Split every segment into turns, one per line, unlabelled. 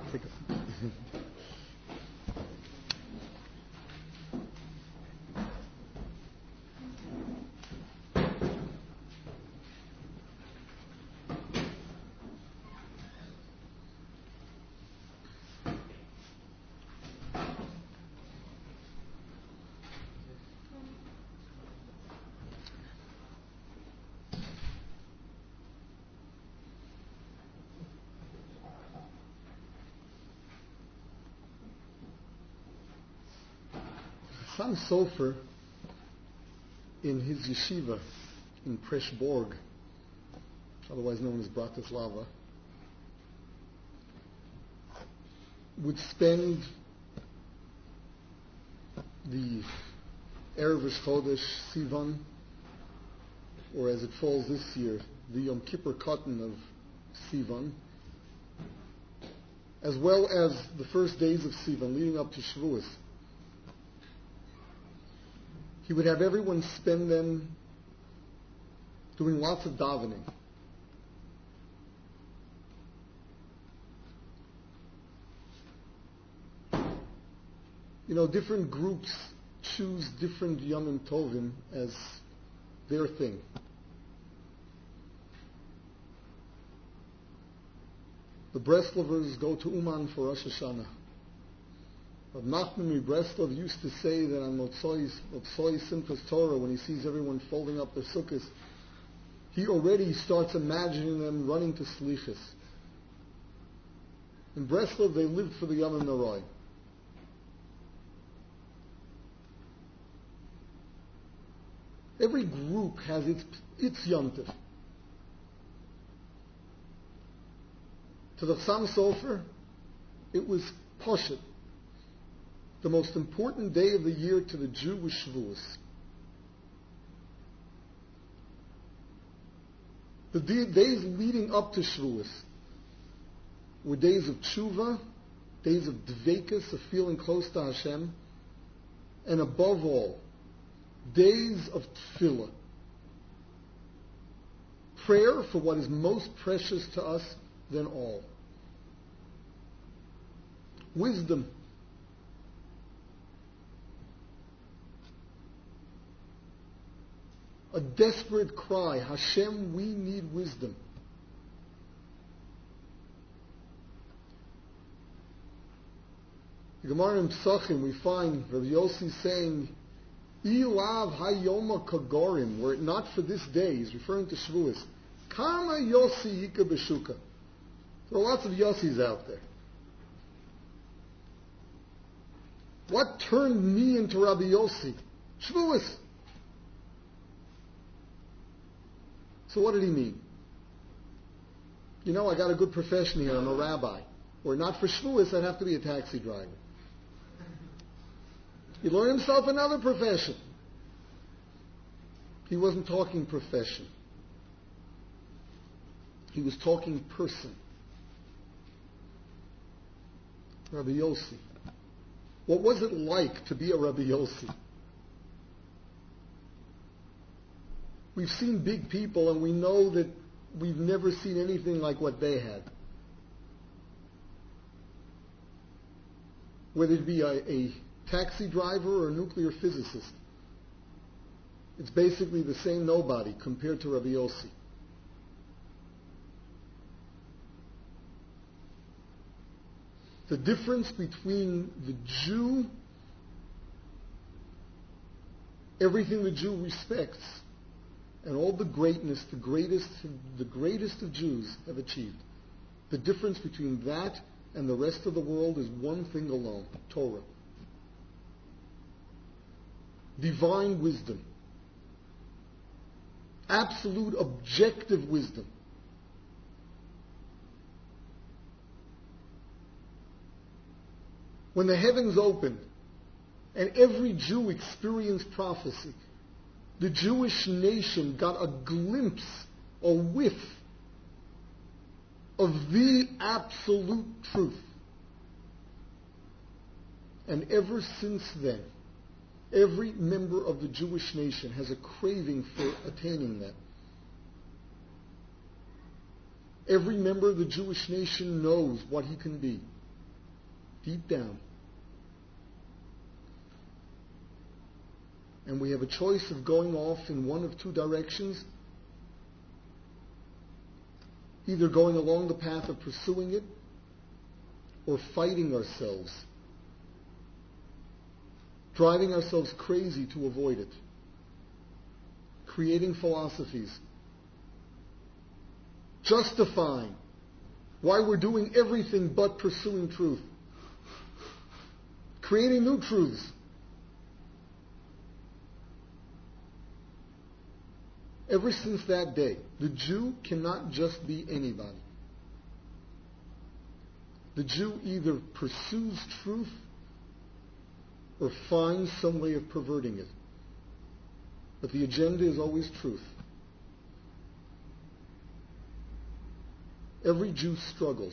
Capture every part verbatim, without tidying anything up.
Take a Sam Sofer, in his yeshiva in Preshborg, otherwise known as Bratislava, would spend the Erev Rosh Chodesh Sivan, or as it falls this year, the Yom Kippur Katan of Sivan, as well as the first days of Sivan leading up to Shavuos. He would have everyone spend them doing lots of davening. You know, different groups choose different Yomim Tovim as their thing. The Breslovers go to Uman for Rosh Hashanah. Rav Nachman Breslov used to say that on Motzoi Simchas Torah, when he sees everyone folding up their sukkahs, he already starts imagining them running to Slichus. In Breslov, they lived for the Yom Naroi. Every group has its its yontif. To the Chassam Sofer, it was Poshet, the most important day of the year to the Jew was Shavuos. The d- days leading up to Shavuos were days of tshuva, days of dveikus, of feeling close to Hashem, and above all, days of tefillah, prayer for what is most precious to us than all. Wisdom. A desperate cry, Hashem, we need wisdom. The Gemara in Psachim, we find Rabbi Yossi saying, Ilav hayoma kagorim, were it not for this day, he's referring to Shavuos, Kama Yossi yika b'shuka. There are lots of Yossis out there. What turned me into Rabbi Yossi? Shavuos. So what did he mean? You know, I got a good profession here. I'm a rabbi. Or not for Shavuos, I'd have to be a taxi driver. He learned himself another profession. He wasn't talking profession. He was talking person. Rabbi Yossi. What was it like to be a Rabbi Yossi? We've seen big people and we know that we've never seen anything like what they had. Whether it be a, a taxi driver or a nuclear physicist, it's basically the same nobody compared to Rabbi Yossi. The difference between the Jew, everything the Jew respects, and all the greatness the greatest, the greatest of Jews have achieved. The difference between that and the rest of the world is one thing alone, Torah. Divine wisdom. Absolute objective wisdom. When the heavens opened and every Jew experienced prophecy, the Jewish nation got a glimpse, a whiff of the absolute truth. And ever since then, every member of the Jewish nation has a craving for attaining that. Every member of the Jewish nation knows what he can be. deep down. And we have a choice of going off in one of two directions, either going along the path of pursuing it or fighting ourselves, driving ourselves crazy to avoid it, creating philosophies, justifying why we're doing everything but pursuing truth, creating new truths. Ever since that day, the Jew cannot just be anybody. The Jew either pursues truth or finds some way of perverting it. But the agenda is always truth. Every Jew struggles.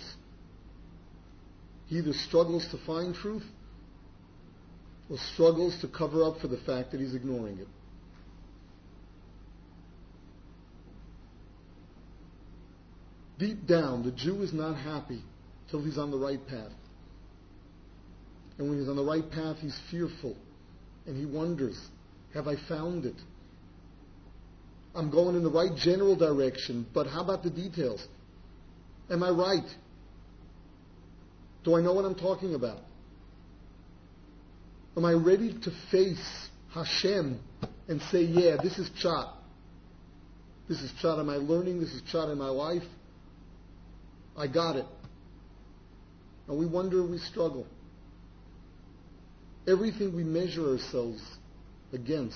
He either struggles to find truth or struggles to cover up for the fact that he's ignoring it. Deep down, the Jew is not happy till he's on the right path. And when he's on the right path, he's fearful. And he wonders, have I found it? I'm going in the right general direction, but how about the details? Am I right? Do I know what I'm talking about? Am I ready to face Hashem and say, yeah, this is Pshat. This is Pshat in my learning. This is Pshat in my life. I got it. And we wonder, we struggle. Everything we measure ourselves against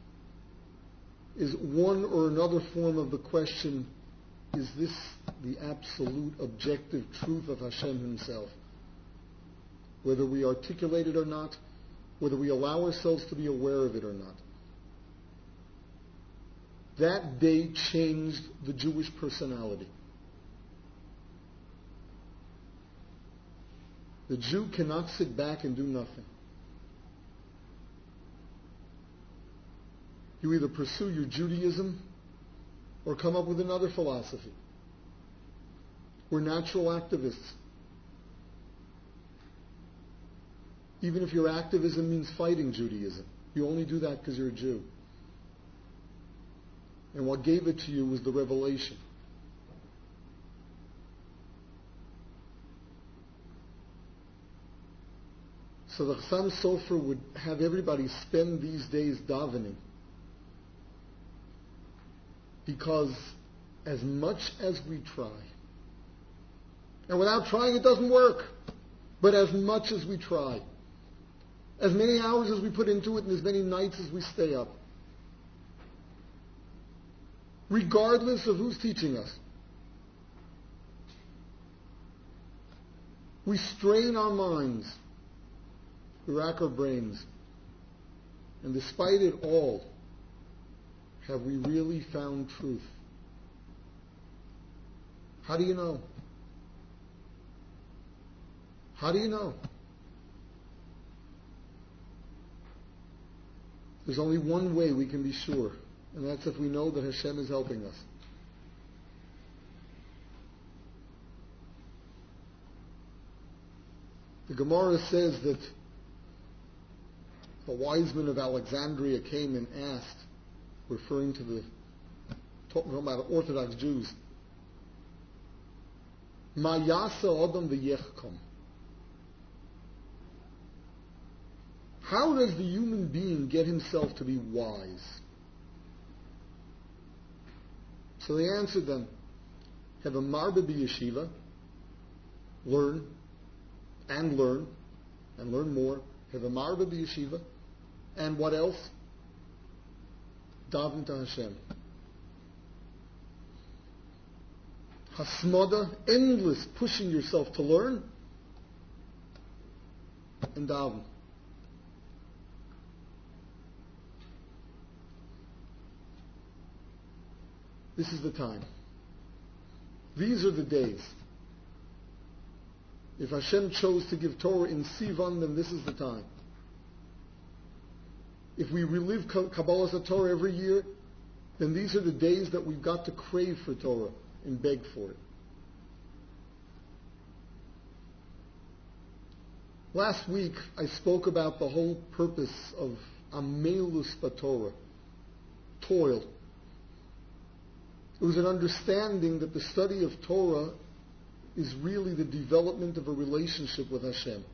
is one or another form of the question, is this the absolute objective truth of Hashem Himself? Whether we articulate it or not, whether we allow ourselves to be aware of it or not. That day changed the Jewish personality. The Jew cannot sit back and do nothing. You either pursue your Judaism or come up with another philosophy. We're natural activists. Even if your activism means fighting Judaism, you only do that because you're a Jew. And what gave it to you was the revelation. So the Chassam Sofer would have everybody spend these days davening. Because as much as we try, and without trying it doesn't work, but as much as we try, as many hours as we put into it and as many nights as we stay up, regardless of who's teaching us, we strain our minds, we rack our brains, and despite it all, have we really found truth? How do you know? How do you know? There's only one way we can be sure, and that's if we know that Hashem is helping us. The Gemara says that the wise men of Alexandria came and asked, referring to the, talking about Orthodox Jews, Ma yasa adam v'yechkom. How does the human being get himself to be wise? So they answered them, have a marba b'yeshiva, learn, and learn, and learn more. Have a marba b'yeshiva, and what else? Daven to Hashem. Hasmada, endless pushing yourself to learn, and daven. This is the time. These are the days. If Hashem chose to give Torah in Sivan, then this is the time. If we relive Kabbalas HaTorah every year, then these are the days that we've got to crave for Torah and beg for it. Last week I spoke about the whole purpose of Amelus Batorah, toil. It was an understanding that the study of Torah is really the development of a relationship with Hashem.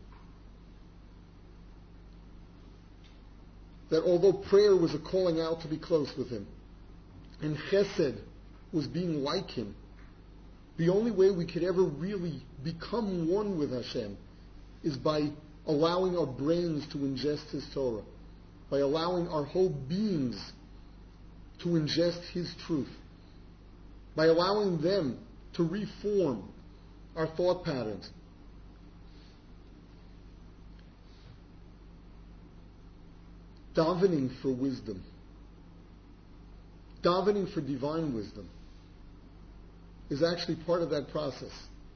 That although prayer was a calling out to be close with Him, and Chesed was being like Him, the only way we could ever really become one with Hashem is by allowing our brains to ingest His Torah, by allowing our whole beings to ingest His truth, by allowing them to reform our thought patterns. Davening for wisdom, davening for divine wisdom, is actually part of that process.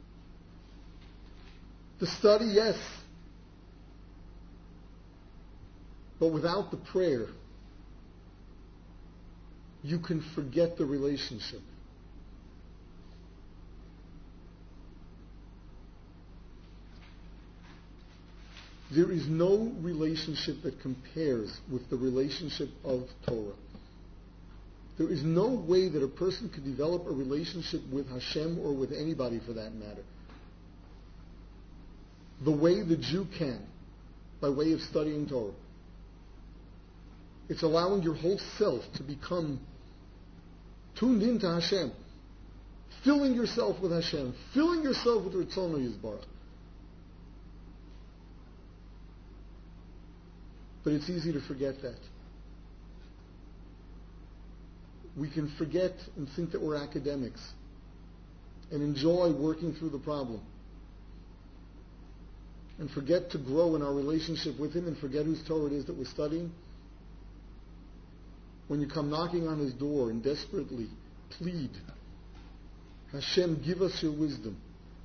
The study, yes, but without the prayer, you can forget the relationship. There is no relationship that compares with the relationship of Torah. There is no way that a person could develop a relationship with Hashem or with anybody for that matter the way the Jew can, by way of studying Torah. It's allowing your whole self to become tuned into Hashem, filling yourself with Hashem, filling yourself with Ritzono Yisbarach. But it's easy to forget that. We can forget and think that we're academics and enjoy working through the problem and forget to grow in our relationship with Him and forget whose Torah it is that we're studying. When you come knocking on His door and desperately plead, Hashem, give us your wisdom,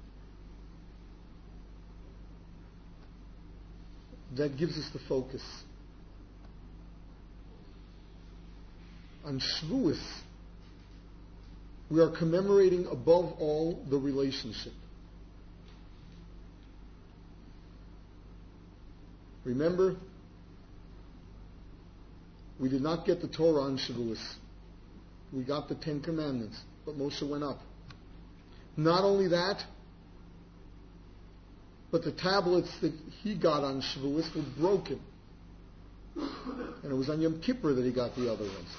that gives us the focus. On Shavuos, we are commemorating above all the relationship. Remember, we did not get the Torah on Shavuos. We got the Ten Commandments, but Moshe went up. Not only that, but the tablets that he got on Shavuos were broken. And it was on Yom Kippur that he got the other ones.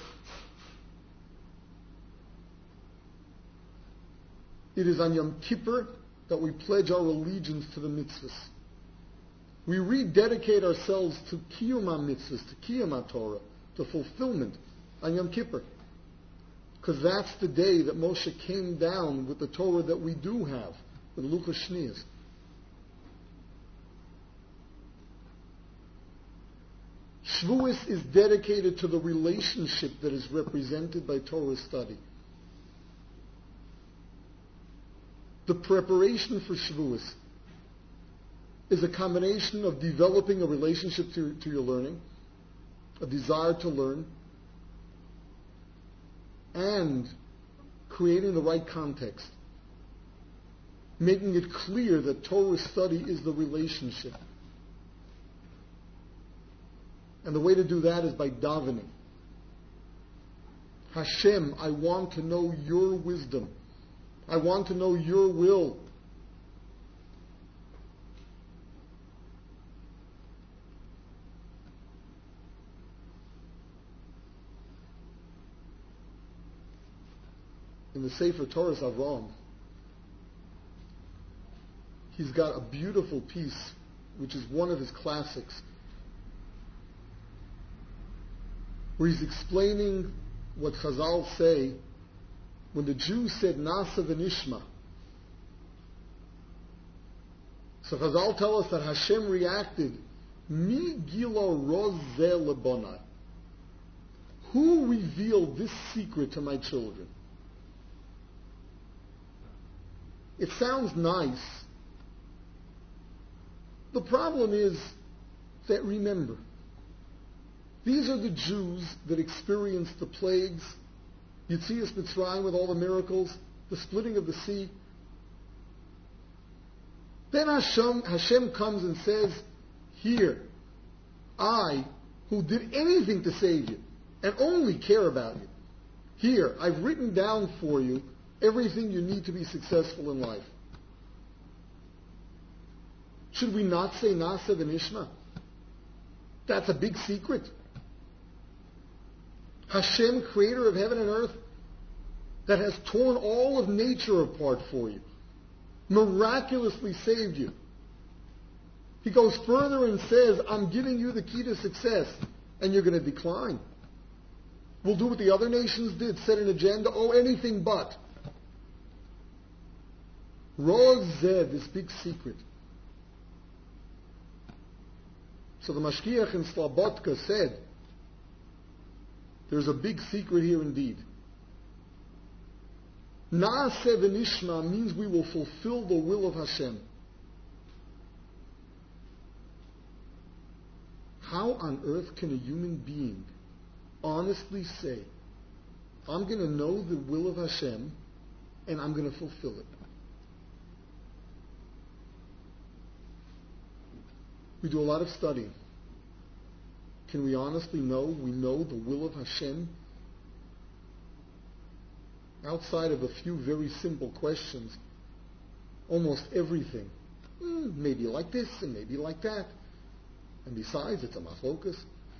It is on Yom Kippur that we pledge our allegiance to the mitzvahs. We rededicate ourselves to Kiyum HaMitzvahs, to Kiyum HaTorah, to fulfillment on Yom Kippur. Because that's the day that Moshe came down with the Torah that we do have, with Luchos Shniyos. Shavuos is dedicated to the relationship that is represented by Torah study. The preparation for Shavuos is a combination of developing a relationship to, to your learning, a desire to learn, and creating the right context, making it clear that Torah study is the relationship. And the way to do that is by davening. Hashem, I want to know your wisdom. I want to know your will. In the Sefer Torah Avram, he's got a beautiful piece, which is one of his classics, where he's explaining what Chazal say when the Jews said Nasa v'nishma. So Chazal tell us that Hashem reacted, Mi gilo rozeh lebonai. Who revealed this secret to my children? It sounds nice. The problem is that, remember, these are the Jews that experienced the plagues, Yetzias Mitzrayim with all the miracles, the splitting of the sea. Then Hashem, Hashem comes and says, here, I, who did anything to save you and only care about you, here, I've written down for you everything you need to be successful in life. Should we not say Nasa v'nishma? That's a big secret. Hashem, creator of heaven and earth, that has torn all of nature apart for you, miraculously saved you. He goes further and says, I'm giving you the key to success, and you're going to decline. We'll do what the other nations did, set an agenda, oh, anything but. Rozeh, this big secret. So the Mashgiach in Slobodka said, there's a big secret here indeed. Naaseh v'nishma means we will fulfill the will of Hashem. How on earth can a human being honestly say, I'm going to know the will of Hashem and I'm going to fulfill it? We do a lot of studying. Can we honestly know we know the will of Hashem? Outside of a few very simple questions, almost everything. Mm, maybe like this and maybe like that. And besides, it's a machlokas.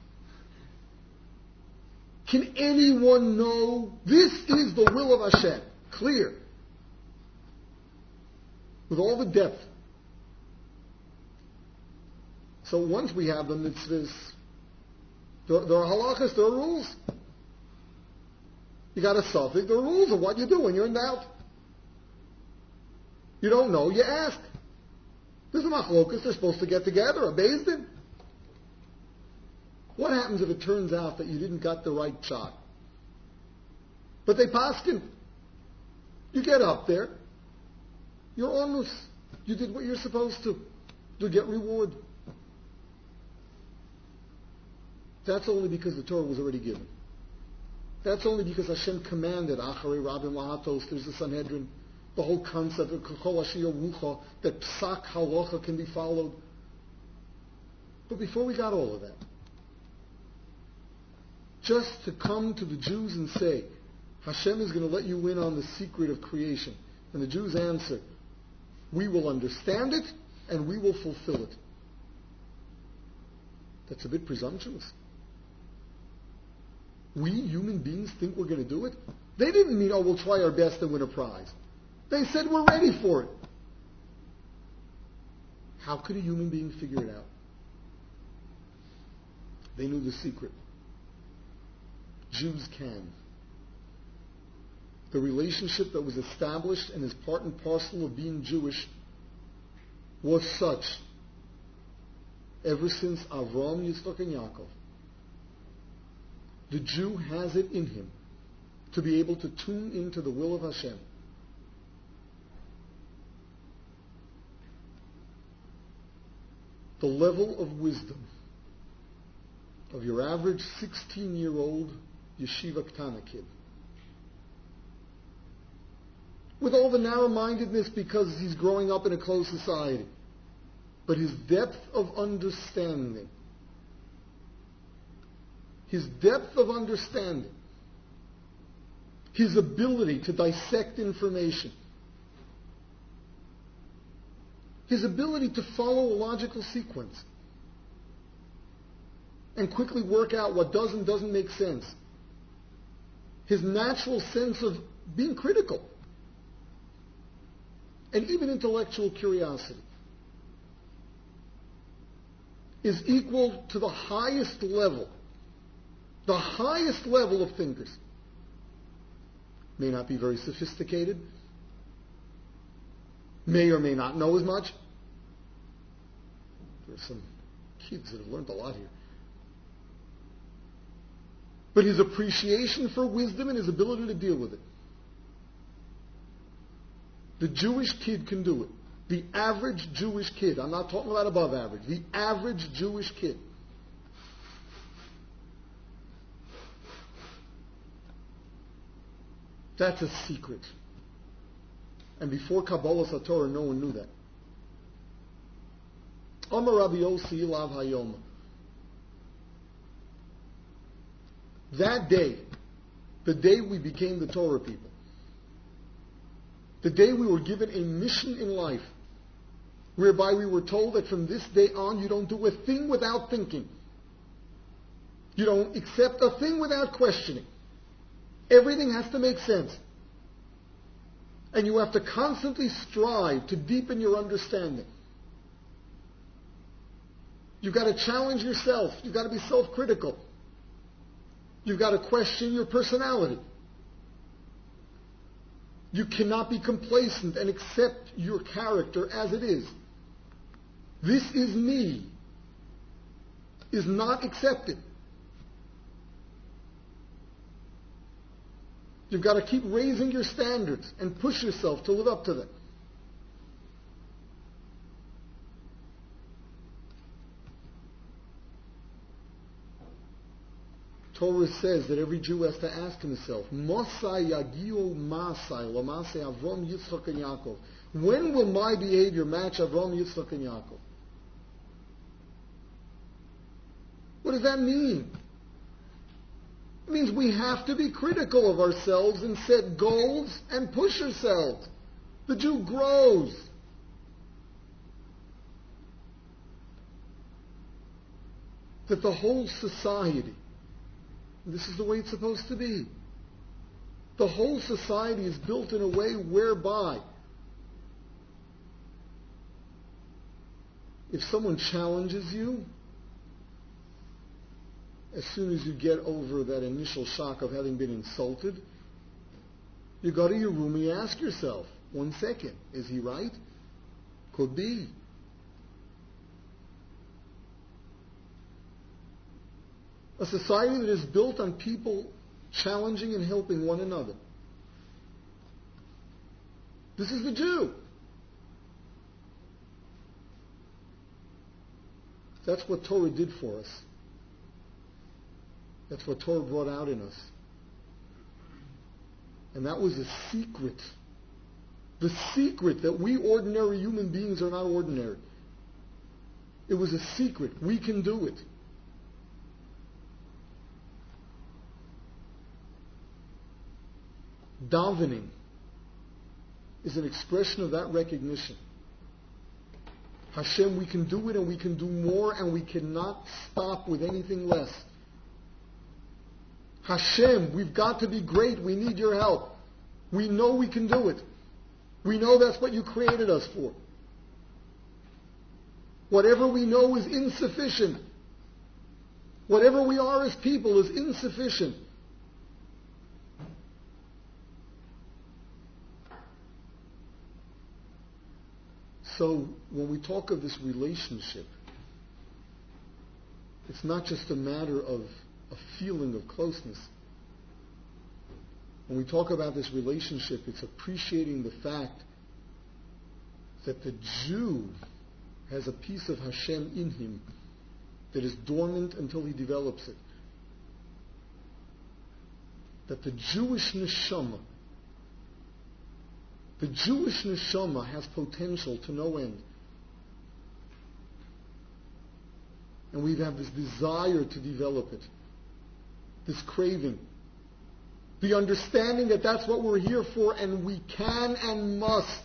Can anyone know this is the will of Hashem? Clear. With all the depth. So once we have the mitzvahs, there, there are halachas, there are rules. You got a suffix, there are rules of what you do when you're in doubt. You don't know, you ask. There's a machlokas, they're supposed to get together, a beis din. What happens if it turns out that you didn't got the right shot? But they paskin. You get up there, you're onus. You did what you're supposed to. You get reward. That's only because the Torah was already given. That's only because Hashem commanded, Acharei Rabim Lahatos, there's the Sanhedrin, the whole concept of Kol Asher Rucha, that Psak Halacha can be followed. But before we got all of that, just to come to the Jews and say, Hashem is going to let you in on the secret of creation. And the Jews answer, we will understand it and we will fulfill it. That's a bit presumptuous. We, human beings, think we're going to do it? They didn't mean, oh, we'll try our best and win a prize. They said we're ready for it. How could a human being figure it out? They knew the secret. Jews can. The relationship that was established and is part and parcel of being Jewish was such ever since Avram, Yitzchak, and Yaakov. The Jew has it in him to be able to tune into the will of Hashem. The level of wisdom of your average sixteen-year-old yeshiva ktana kid, with all the narrow-mindedness because he's growing up in a closed society, but his depth of understanding, his depth of understanding, his ability to dissect information, his ability to follow a logical sequence and quickly work out what does and doesn't make sense, his natural sense of being critical, and even intellectual curiosity is equal to the highest level, the highest level of thinkers. May not be very sophisticated, may or may not know as much. There are some kids that have learned a lot here. But his appreciation for wisdom and his ability to deal with it. The Jewish kid can do it. The average Jewish kid. I'm not talking about above average. The average Jewish kid. That's a secret. And before Kabbalah Satorah, no one knew that. Amar Rabbi Yossi Ilav Hayom. That day, the day we became the Torah people, the day we were given a mission in life, whereby we were told that from this day on you don't do a thing without thinking. You don't accept a thing without questioning. Everything has to make sense. And you have to constantly strive to deepen your understanding. You've got to challenge yourself. You've got to be self-critical. You've got to question your personality. You cannot be complacent and accept your character as it is. This is me is not accepted. You've got to keep raising your standards and push yourself to live up to them. Torah says that every Jew has to ask himself, Mosai Yagiu Masai, Lamasei Avram, Yitzchak, and Yaakov. When will my behavior match Avram, Yitzchak, and Yaakov? What does that mean? It means we have to be critical of ourselves and set goals and push ourselves. The Jew grows. That the whole society, this is the way it's supposed to be. The whole society is built in a way whereby if someone challenges you, as soon as you get over that initial shock of having been insulted, you go to your room and you ask yourself, one second, is he right? Could be. A society that is built on people challenging and helping one another. This is the Jew. That's what Torah did for us. That's what Torah brought out in us. And that was a secret. The secret that we ordinary human beings are not ordinary. It was a secret. We can do it. Davening is an expression of that recognition. Hashem, we can do it and we can do more and we cannot stop with anything less. Hashem, we've got to be great. We need your help. We know we can do it. We know that's what you created us for. Whatever we know is insufficient. Whatever we are as people is insufficient. So when we talk of this relationship, it's not just a matter of a feeling of closeness. When we talk about this relationship, it's appreciating the fact that the Jew has a piece of Hashem in him that is dormant until he develops it. That the Jewish neshama, the Jewish neshama has potential to no end. And we have this desire to develop it. This craving. The understanding that that's what we're here for and we can and must.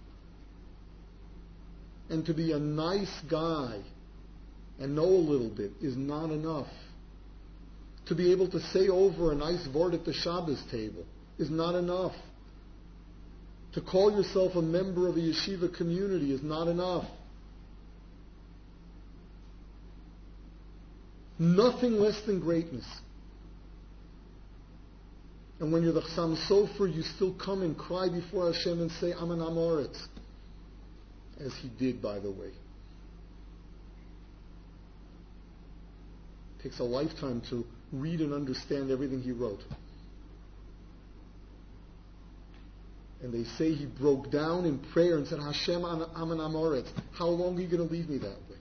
And to be a nice guy and know a little bit is not enough. To be able to say over a nice word at the Shabbos table is not enough. To call yourself a member of a yeshiva community is not enough. Nothing less than greatness. And when you're the Chassam Sofer, you still come and cry before Hashem and say, I'm an Amoritz. As he did, by the way. It takes a lifetime to read and understand everything he wrote. And they say he broke down in prayer and said, Hashem, I'm an Amoritz. How long are you going to leave me that way?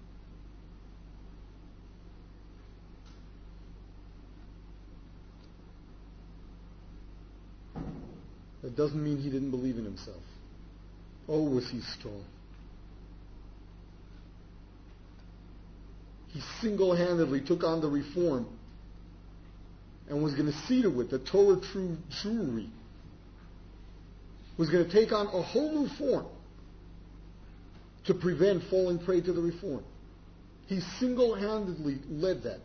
That doesn't mean he didn't believe in himself. Oh, was he strong. He single-handedly took on the reform and was going to see to it that Torah true Jewry was going to take on a whole new form to prevent falling prey to the reform. He single-handedly led that.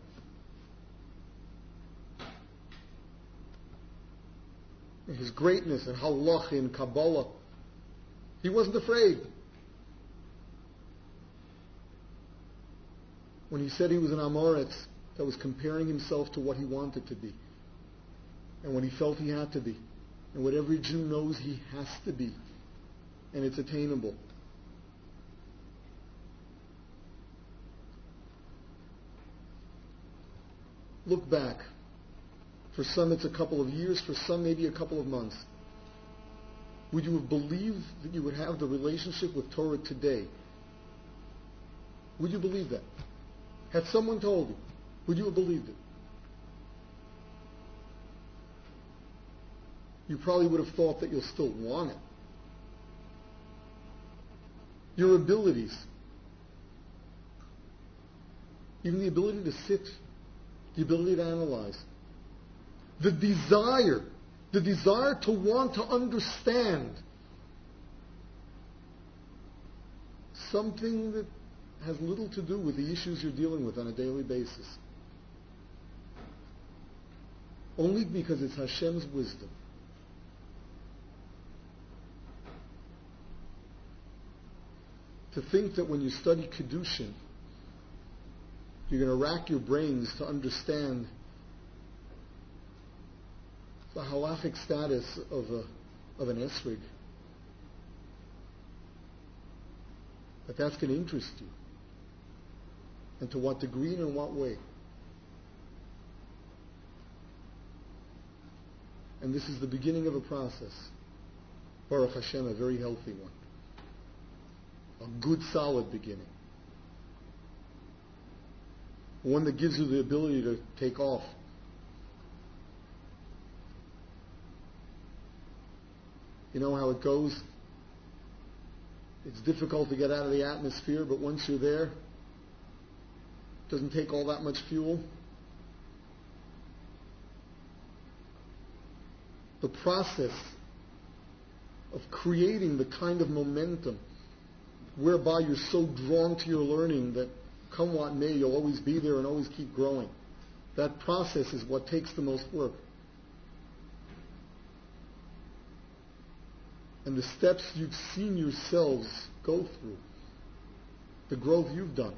And his greatness and halacha and Kabbalah, he wasn't afraid. When he said he was an Amoritz, that was comparing himself to what he wanted to be, and what he felt he had to be, and what every Jew knows he has to be, and it's attainable. Look back. For some it's a couple of years, for some maybe a couple of months. Would you have believed that you would have the relationship with Torah today? Would you believe that? Had someone told you, would you have believed it? You probably would have thought that you'll still want it. Your abilities, even the ability to sit, the ability to analyze, the desire, the desire to want to understand something that has little to do with the issues you're dealing with on a daily basis. Only because it's Hashem's wisdom. To think that when you study Kedushin, you're going to rack your brains to understand the halachic status of a of an esrig, that that's going to interest you, and to what degree and in what way. And this is the beginning of a process. Baruch Hashem, a very healthy one. A good, solid beginning. One that gives you the ability to take off. You know how it goes? It's difficult to get out of the atmosphere, but once you're there, it doesn't take all that much fuel. The process of creating the kind of momentum whereby you're so drawn to your learning that come what may, you'll always be there and always keep growing. That process is what takes the most work. And the steps you've seen yourselves go through, the growth you've done.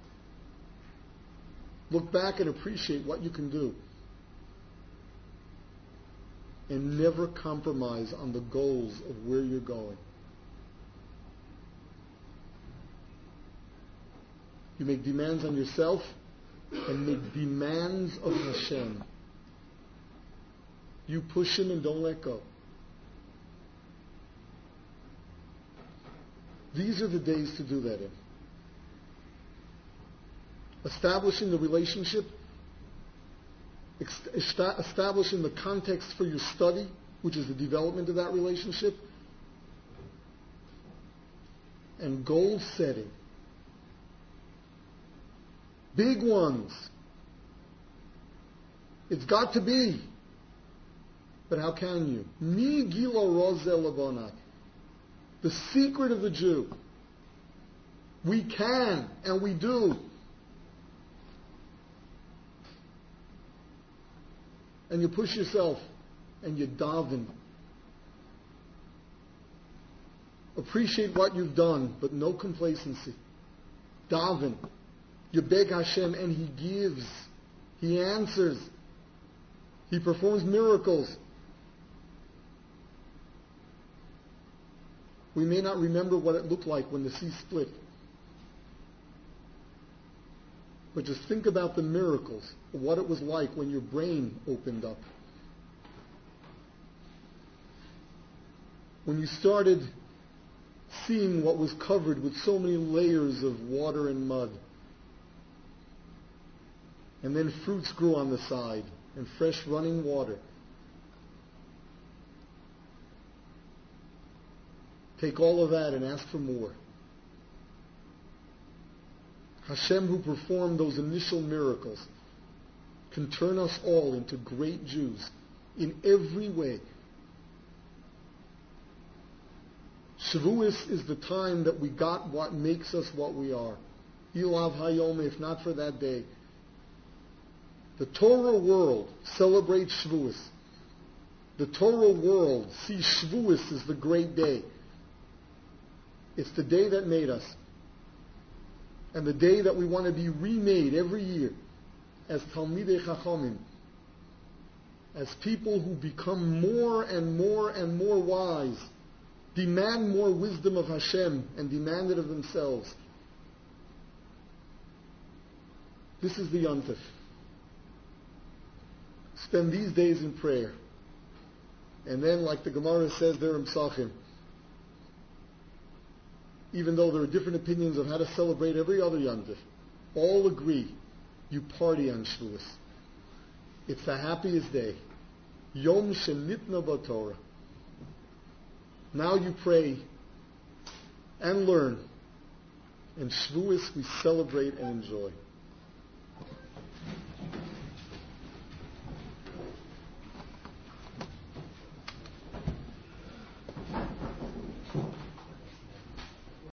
Look back and appreciate what you can do. And never compromise on the goals of where you're going. You make demands on yourself and make demands of Hashem. You push him and don't let go. These are the days to do that in. Establishing the relationship, establishing the context for your study, which is the development of that relationship, and goal setting. Big ones. It's got to be. But how can you? Mi gilo rozel labonai. The secret of the Jew. We can, and we do. And you push yourself, and you daven. Appreciate what you've done, but no complacency. Daven. You beg Hashem, and He gives. He answers. He performs miracles. We may not remember what it looked like when the sea split. But just think about the miracles, what it was like when your brain opened up. When you started seeing what was covered with so many layers of water and mud. And then fruits grew on the side, and fresh running water. Take all of that and ask for more. Hashem, who performed those initial miracles, can turn us all into great Jews in every way. Shavuos is the time that we got what makes us what we are. Ilav Hayom, if not for that day. The Torah world celebrates Shavuos. The Torah world sees Shavuos as the great day. It's the day that made us. And the day that we want to be remade every year as Talmidei Chachamim, as people who become more and more and more wise, demand more wisdom of Hashem and demand it of themselves. This is the Yontif. Spend these days in prayer. And then, like the Gemara says there in Psachim, even though there are different opinions of how to celebrate every other Yontif, all agree you party on Shavuos. It's the happiest day. Yom Shenitna B'Torah. Now you pray and learn. And Shavuos we celebrate and enjoy.